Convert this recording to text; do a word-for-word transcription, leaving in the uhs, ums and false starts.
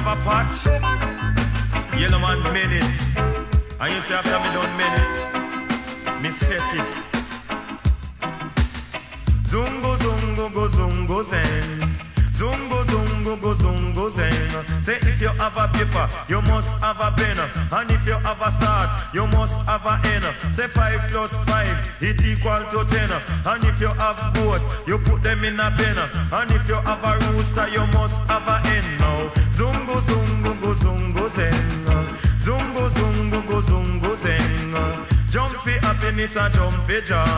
a patch, yellow man minute. And you say after me done minute, me set it. Zungo zungo go zungo zeng. Zungo zungo go zungo zeng. Say if you have a paper, you must have a pen. And if you have a start, you must have a end. Say five plus five, it equal to ten. And if you have goat, you put them in a pen. And if you have a rooster, you must have a hen. Now zungo zungo go zungo zeng. Zungo zungo go zungo zeng. Jump for happiness and jump for joy.